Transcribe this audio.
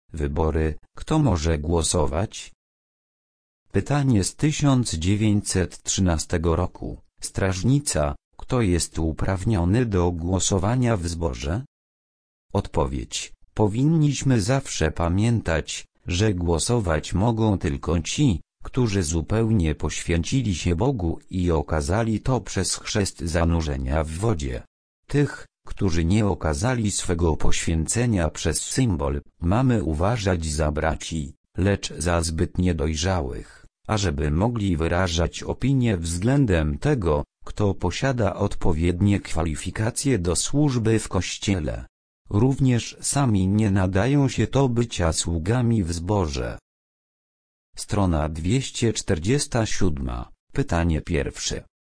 Wybory, kto może głosować? Pytanie z 1913 roku. Strażnica, kto jest uprawniony do głosowania w zborze? Odpowiedź. Powinniśmy zawsze pamiętać, że głosować mogą tylko ci, którzy zupełnie poświęcili się Bogu i okazali to przez chrzest zanurzenia w wodzie. Tych, którzy nie okazali swego poświęcenia przez symbol, mamy uważać za braci, lecz za zbyt niedojrzałych, ażeby mogli wyrażać opinię względem tego, kto posiada odpowiednie kwalifikacje do służby w Kościele. Również sami nie nadają się do bycia sługami w zborze. Strona 247. Pytanie pierwsze.